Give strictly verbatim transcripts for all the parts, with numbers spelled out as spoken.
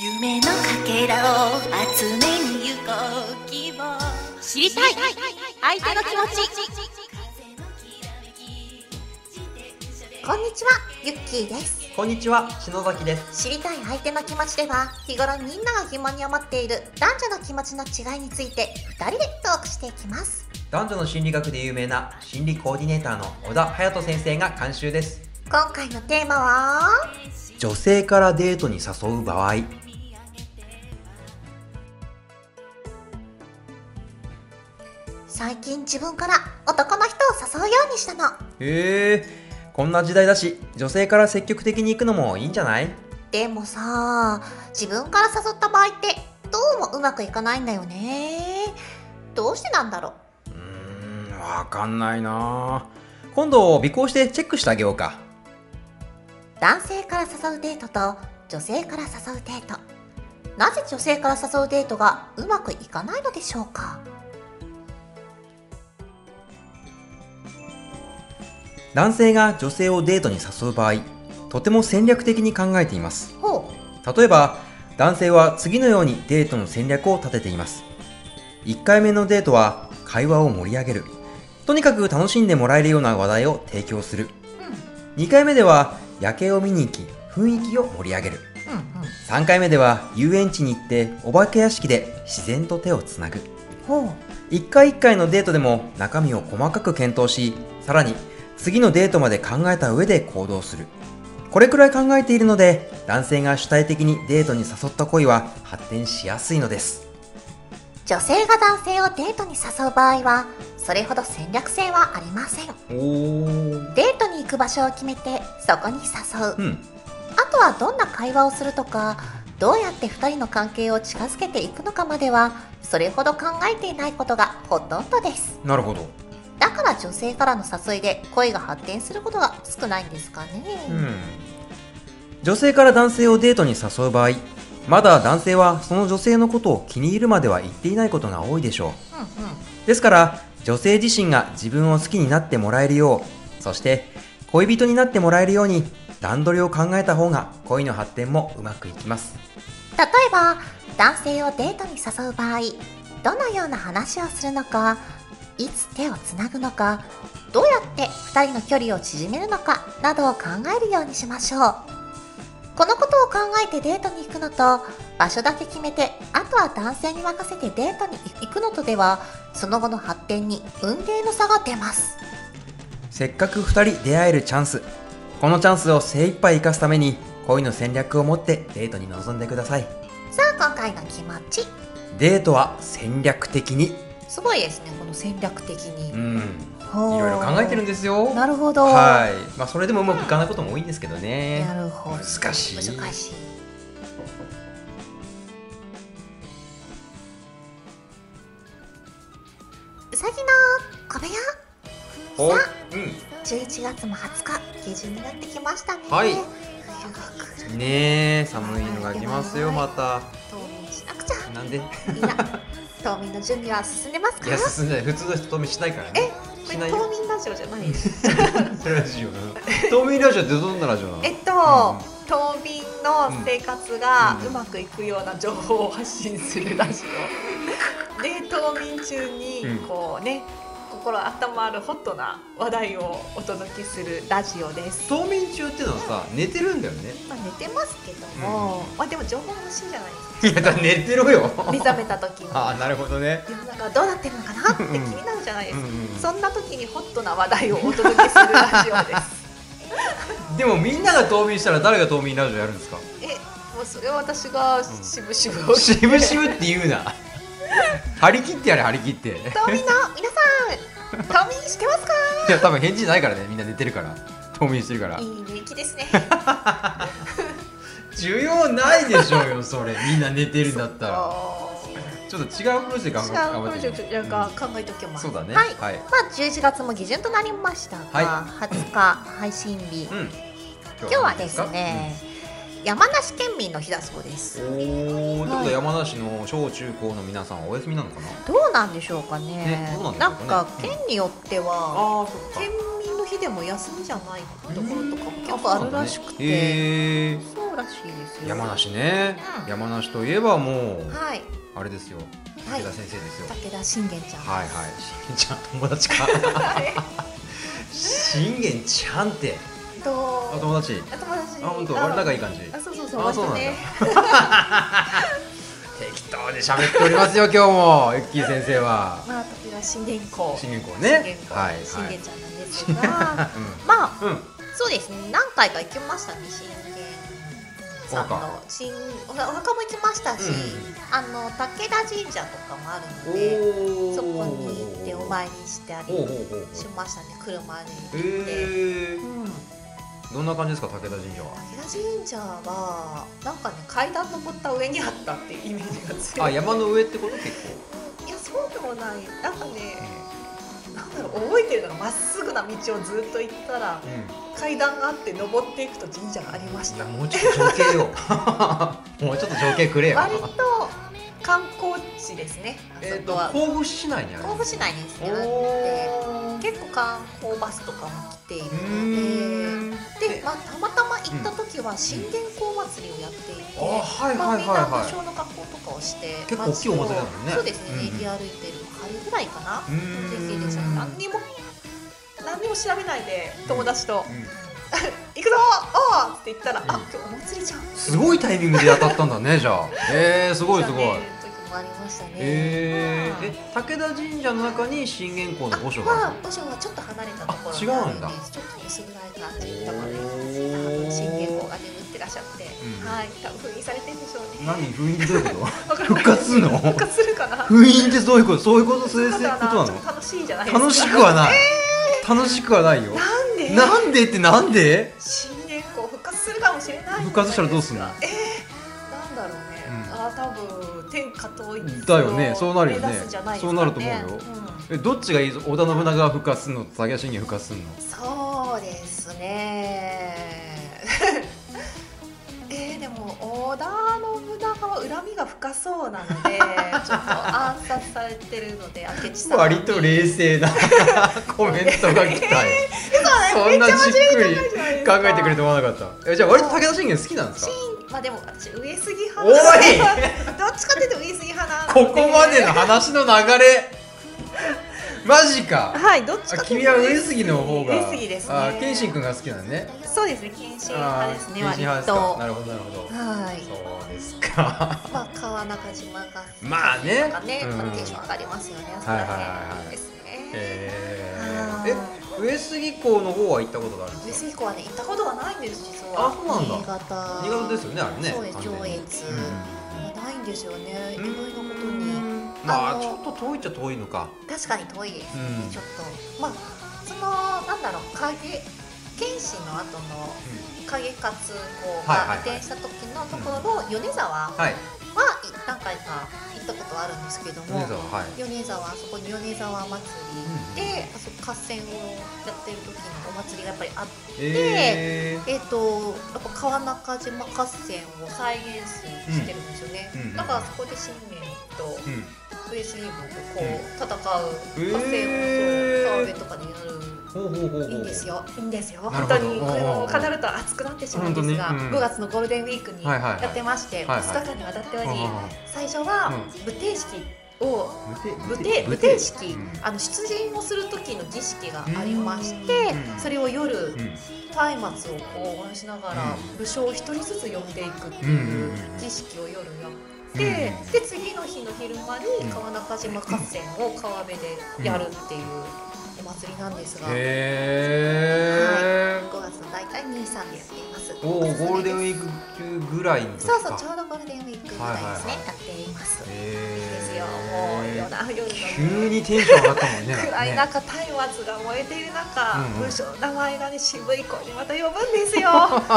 夢のかけらを集めに行こう希望知りたい相手の気持ち。 こんにちは、ゆっきーです。 こんにちは、篠崎です。 知りたい相手の気持ちでは、日頃みんなが疑問に思っている男女の気持ちの違いについてふたりでトークしていきます。 男女の心理学で有名な心理コーディネーターの小田隼人先生が監修です。 今回のテーマは、 女性からデートに誘う場合。 最近自分から男の人を誘うようにしたの。 へえ、こんな時代だし、女性から積極的に行くのもいいんじゃない？ でもさ、自分から誘った場合ってどうもうまくいかないんだよね。どうしてなんだろう。 うーん、わかんないな。今度尾行してチェックしてあげようか。 男性から誘うデートと女性から誘うデート。なぜ女性から誘うデートがうまくいかないのでしょうか。 男性が女性をデートに誘う場合、とても戦略的に考えています。 ほう。 例えば、男性は次のようにデートの戦略を立てています。いっかいめのデートは会話を盛り上げる。とにかく楽しんでもらえるような話題を提供する。 うん、 にかいめでは夜景を見に行き、雰囲気を盛り上げる。 うんうん、 さんかいめでは遊園地に行ってお化け屋敷で自然と手をつなぐ。 ほう。 いっかいいっかいのデートでも中身を細かく検討し、さらに次のデートまで考えた上で行動する。これくらい考えているので、男性が主体的にデートに誘った恋は発展しやすいのです。 女性が男性をデートに誘う場合はそれほど戦略性はありません。 おー。 デートに行く場所を決めてそこに誘う、 うん。 あとはどんな会話をするとか、どうやってふたりの関係を近づけていくのかまではそれほど考えていないことがほとんどです。 なるほど。 だから女性からの誘いで恋が発展することが少ないんですかね。 うん。女性から男性をデートに誘う場合、まだ男性はその女性のことを気に入るまでは言っていないことが多いでしょう。 うんうん、 ですから女性自身が自分を好きになってもらえるよう、そして恋人になってもらえるように段取りを考えた方が恋の発展もうまくいきます。 例えば男性をデートに誘う場合、どのような話をするのか、いつ手をつなぐのか、どうやってふたりの距離を縮めるのかなどを考えるようにしましょう。このことを考えてデートに行くのと、場所だけ決めてあとは男性に任せてデートに行くのとでは、その後の発展に雲泥の差が出ます。 せっかくふたり出会えるチャンス、このチャンスを精一杯生かすために恋の戦略を持ってデートに臨んでください。 さあ今回の気持ち、 デートは戦略的に。 すごいですね、この戦略的に。 うん、 ほう、 いろいろ考えてるんですよ。 なるほど。 はい、まあ、それでもうまくいかないことも多いんですけどね。 なるほど。 難しい。 難しい。うさぎの小部屋。 お、 さあ、 うじゅういちがつもはつか下旬になってきましたね。 はい冬が来る。 ん。ねえ、寒いのが来ますよ、また。 冬眠しなくちゃ。 なんで？ みんな冬眠の準備は進んでますか？ いや、進んでない。普通の人冬眠しないからね。 え、 しないよ。 冬眠ラジオじゃないです。 ラジオな。冬眠ラジオってどんなラジオなの？ えっと、冬眠の生活がうまくいくような情報を発信するラジオ。で、冬眠中にこうね、心温まるホットな話題をお届けするラジオです。 冬眠中っていうのはさ、寝てるんだよね。 まあ、寝てますけども、まあでも情報欲しいじゃないですか。 いや、だ寝てろよ。 目覚めた時にああ、なるほどね。 世の中どうなってるのかなって気になるじゃないですか。 うんうんうん、 そんな時にホットな話題をお届けするラジオです。 でもみんなが冬眠したら誰が冬眠ラジオやるんですか？ え、もうそれは私がしぶしぶ、 しぶしぶって言うな。張り切ってやれ、張り切って。 冬眠の皆さん、冬眠してますか？ いや、多分返事ないからね、みんな寝てるから。冬眠してるから。 いい人気ですね。 需要ないでしょうよ、それ。みんな寝てるんだったら。ちょっと違うプロジェクト違う頑張ってプロジェクトなんか考えときます。 そうだね。 はい。 はい。 まあじゅういちがつも下旬となりましたが、 はいはつか配信日。 うん。 今日はですね、山梨県民の日だそうです。 おお、ということで山梨の小中高の皆さんはお休みなのかな？ どうなんでしょうかね。 ね、どうなんでしなょうかね。 んか県によっては、 ああ、そっか。 県民のの日でも休みじゃないところとかも結構あるらしくて、 へー、 そうらしいですよ。 山梨ね、 うん山梨といえばもう、 はい、 あれですよ、 はい武田先生ですよ。 武田信玄ちゃん。 はいはい、信玄ちゃん友達か。信玄ちゃんってとあ友達。 あ友達。 あ本当、あれ仲いい感じ。 あそうそうそう。 あそうなんだ。 ね、 適当に喋っておりますよ今日もゆっきー先生は。 まあ武田信玄公。 信玄公信ね玄。公、 はいはい。 信玄ちゃんなんですが、まあうんうん。 そうですね。何回か行きましたね、信玄さんの新お墓も行きましたし、 うんあの武田神社とかもあるので、 おー、 そこに行ってお参りしたりほうほうほうほうしましたね。車でえ行って。 ー、 うん、 どんな感じですか武田神社は。 武田神社はなんかね、階段登った上にあったっていうイメージが強い。 あ、山の上ってこと結構。 いや、そうでもない。なんかね、なんだろう、覚えてるのがまっすぐな道をずっと行ったらう階段があって登っていくと神社がありましん。いた。 やもうちょっと情景よ。もうちょっと情景くれよ。 割と観光地ですね。あえっとそこは甲府市内にある。 甲府市内にですね、あっておー。 結構観光バスとかも来ているうーんので、で、まあ、たまたま行った時は信玄公祭りをやっていて、 あ、はいまあ、 はいみんなはいはい。 武将の格好とかをして結構大きいお祭りだもんね。 そうですね、 うんうん練り歩いてる春ぐらいかな、 うーん時期でしたね。何にも何にも調べないで友達とうん 「行くぞおー!」って言ったら「あ、今日お祭りじゃん」 すごいタイミングで当たったんだねじゃあ。えー、すごいすごい。 時もありましたね。 えー、 うんえ武田神社の中に信玄公の御所があるまあ、御所はちょっと離れたところあ違うんだにあるんです。ちょっと薄暗い感じのところにおー信玄公が眠ってらっしゃって、 うんはい、多分封印されてるんでしょうね。 何封印ってどういうこわかと？ らない復活するの？ 復活するかな。 封印ってどういうこと？そういうことそういうことなそうだな、ちょっの？ と楽しいじゃないですか。 楽しくはない。楽しくはないよ。 なんで？ なんでってなんで？ 信玄公復活するかもしれないじゃないですか。 復活したらどうすんの？ えー、なんだろうね。 うんあ、多分天下統一だよねそうなるよね目指すんじゃないですかね。 そうなると思うようんえどっちがいい？織田信長が復活するのと武田信玄復活するの？ そうですね。えー、でも織田信長は恨みが深そうなのでちょっと暗殺されてるので明智さんに割と冷静なコメントが来たよ。そんなじっくり考えてくれて思わなかった。えじゃあ割と武田信玄好きなんですか？ まあでも私上杉派おいどっちかっていうと上杉派なんでここまでの話の流れマジか。 はいどっちあかっていう君は上杉の方が上杉ですね。 あ謙信君が好きなのね。 そうですね謙信派ですね謙信割派ですか。 となるほどなるほど。 はいそうですか。 まあ川中島がまあねなんかね、 うんまあ、テンション上がりますよねあそこらはいはいはいはい辺ですね。 えあー、え上杉港の方は行ったことがあるん上ですか？ 杉港はね行ったことがないんです実は。 あそうなんだ新潟新潟ですよねあれね。 そうです完全に上越、 うんないんですよね意うん外なことに。 まああのちょっと遠いっちゃ遠いのか。 確かに遠いですね、 うんちょっとまあそのなんだろう影謙信の後の影勝公はいはいはいが移転した時のところの米沢ははい。 何回か行ったことあるんですけども、 米沢はい。 米沢あそこに米沢祭りで、あそこ合戦をやってる時のお祭りがやっぱりあってえー、 えー、とやっぱ川中島合戦を再現してるんですよね、 うんうんだからそこで信玄とうん。 上杉軍とこう戦う合戦を、 えーそう川辺とかでやるほうほうほうほう。 いいんですよいいんですよなるほど本当にこれも語ると熱くなってしまうんですが、 本当にうんごがつのゴールデンウィークにはいはいはいやってまして、 はいはいふつかかんにわたっており、 うんうんうん最初はう武帝式を無武帝武帝式、 うんあの出陣をする時の儀式がありましてうんそれを夜うん松明をこう燃やしながらうん武将を一人ずつ呼んでいくってうんうんいううん儀式を夜やって、 うんで次の日の昼間に川中島合戦を川辺でやるっていうお祭りなんですが、 へー。 ごがつの大体に、さんでやっています。 おおゴールデンウィーーク中ぐらいの時か。 そうそうちょうどゴールデンウィークぐらいですね、 はいはいはいやっています。いいへですよもう夜な夜の急にテンション上がったもんね。 暗いね中松明が燃えている中、 うんうん武将の名前がね渋い声でまた呼ぶんですよ。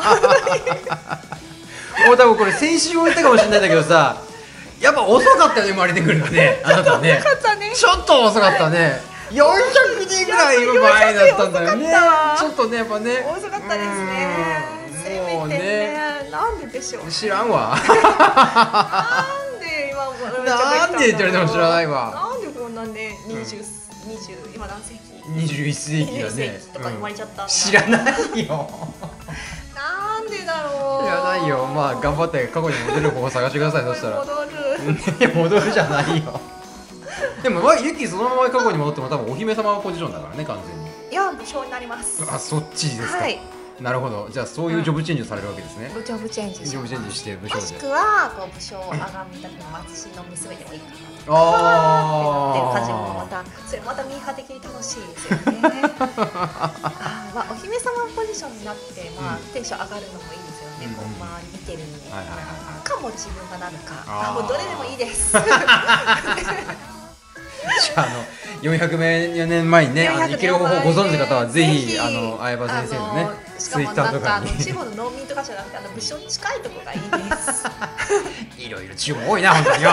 もう多分これ先週も言ったかもしれないんだけどさ、やっぱ遅かったよね生まれてくるのね。あなたね。 かったね。 ちょっと遅かったね。よんひゃくにんぐらい前だったんだよね遅かったわ。 ちょっとねやっぱね。 遅かったですね。せもうめてねね。 なんででしょう。 知らんわ。 なんで今もなんでって言われても知らないわ。 なんでこんなね二十二十今何世紀？ にじゅういっせいきだにじゅういっね世紀とか生まれちゃったんだ、 うん知らないよなんでだろう。 知らないよ。まあ頑張って過去に戻る方法探してください。そしたら戻るいや戻るじゃないよでもまあユキそのまま過去に戻っても多分お姫様ポジションだからね完全に。 いや武将になります。 あそっちですか、 はい、 なるほど。じゃあそういうジョブチェンジをされるわけですね、 ジョブチェンジジョブチェンジして武将でもしくはこう武将をあがみたく私の娘でもいいかなあっていう感じもまたそれまたミーハー的に楽しいですよねあ、まあ、お姫様ポジションになって、まあ、 うんテンション上がるのもいいですよね、 うんこう周り見てるの、 はいはいはいはいかも自分がなるかあーあもうどれでもいいですじゃあ、あのよんひゃくねんまえにね、あの生きる方法をご存知の方はぜひ、 ぜひあの相葉先生のねあのしかツイッタもなんかーとかにあの地方の農民とかじゃなくてあの武将に近いところがいいですいろいろ注文多いな本当によ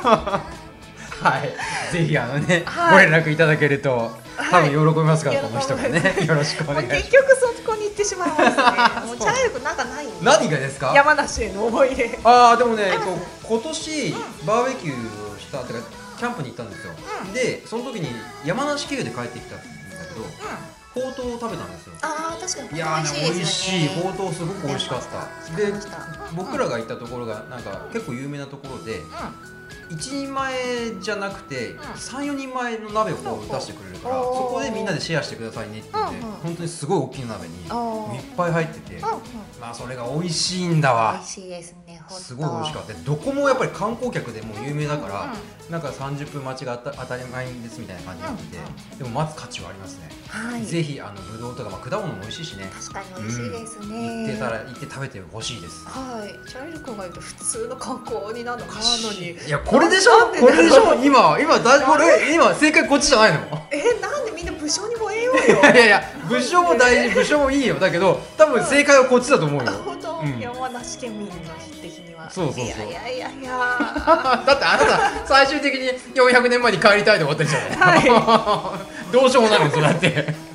はいぜひあのね、 はいご連絡いただけると多分喜びますから、 はいこの人がねよろしくお願いします。 結局そこに行ってしまいますねもうチャイルクなんかないんで何がですか？ 山梨への思い出ああでもね、 ありますこう今年バーベキューをしたってかキャンプに行ったんですよ、 うんでその時に山梨経由で帰ってきたんだけどほうとうを食べたんですよ。 ああ確かにいやーね美味しい、ほううとうすごく美味しかった。でで僕らが行ったところがなんか結構有名なところでいちにんまえじゃなくてさん、よにんまえの鍋をこう出してくれるから、 おーそこでみんなでシェアしてくださいねって言って、 うんうん本当にすごい大きい鍋におーいっぱい入ってて、 んまあそれが美味しいんだわ美味。しいですねほんとすごい美味しかった。どこもやっぱり観光客でもう有名だから、 うんうんなんかさんじゅっぷん待ちが当た当たり前ですみたいな感じになってて、 うんでも待つ価値はありますね、 はいぜひあのぶどうとか、まあ、果物も美味しいしね、 確かに美味しいですね、 行ってたら行って食べてほしいです。 はいチャイルクが言うと普通の観光になるのかなのにいやこれでしょなんでだろうこれでしょ今今だこれ今正解こっちじゃないのえなんでみんな武将に燃えようよいやいや武将も大事、武将もいいよ。だけど多分正解はこっちだと思うよ。 本当、 うん山梨県民の的にはそうそうそういやいやいやいやだってあなた最終的によんひゃくねんまえに帰りたいと思ってるじゃない、はい、どうしようもないのそれだって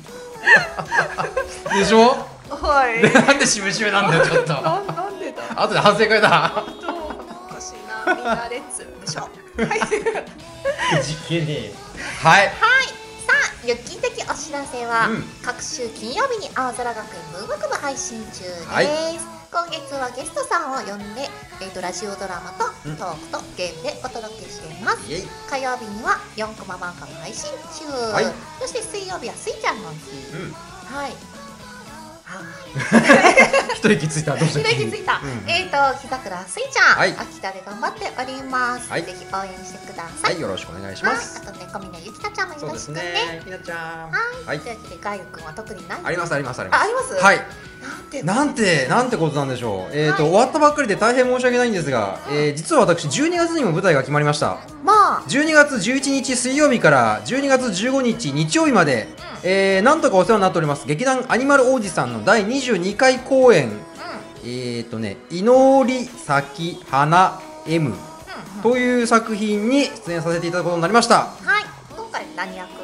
でしょはいでなんでしぶしぶなんだよちょっとななんでだ後で反省会だ本当おかしいなみんなレッツ武将はいじけねえはいはい、さあ、ユッキー的お知らせは、 うん各週金曜日に青空学園文学部配信中です、 はい今月はゲストさんを呼んで、えー、とラジオドラマとうんトークとゲームでお届けしています、 イエイ火曜日にはよんコマ漫画も配信中、 いそして水曜日はスイちゃんの日、 うんはいは一息ついたどうあ、 したひらきついた、 うんえーと木桜スイちゃん、 はい秋田で頑張っております、 はいぜひ応援してくださ、 はいいよろしくお願いしますはい、あとね、小峰ゆきたちゃんもよそうですろしくね。 ねひなちゃんはい、 はいというわけで、ガイル君は特にない。 ありますありますありあ、 ますあります。 はいなんて。 なんてなんてことなんでしょう。えっ、と、 はい終わったばっかりで大変申し訳ないんですが、えー実は私じゅうにがつにも舞台が決まりました。 まあ。 じゅうにがつじゅういちにち水曜日からじゅうにがつじゅうごにち日曜日まで、えーなんとかお世話になっております劇団アニマル王子さんのだいにじゅうにかい公演、えっ、とね祈り咲き花 M という作品に出演させていただくことになりました。 うん。はい。今回何役？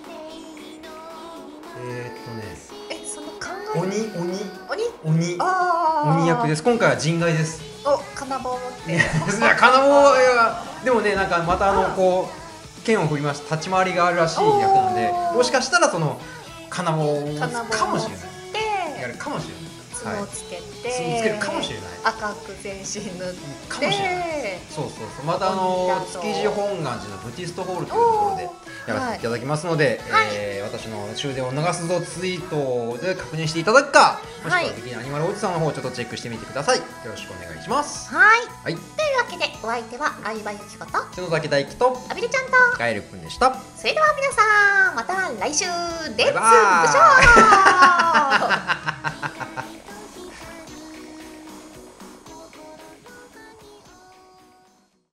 えっ、とねえ、その考え。 鬼鬼鬼。 鬼ああ。 鬼役です。今回は人外です。 お、金棒を持って。 いや金棒はでもねなんかまたあのこう剣を振りました立ち回りがあるらしい役なんで、 おーもしかしたらその金棒を金棒かもしれないでやるかもしれない角をつけて。 角つけるかもしれない赤く全身塗って。 かもしれないそうそうそうまたあの築地本願寺のブティストホールというところでやらせていただきますので、 はいえー私の終電を逃すぞツイートで確認していただくか、もしくは劇団アニマルおじさんの方をちょっとチェックしてみてください。よろしくお願いします。 はい。 はいというわけで、お相手は相葉由紀子と篠崎大輝とアビルちゃんと。 ガエルくんでした。 それでは皆さん、また来週レッツバイバーイブショー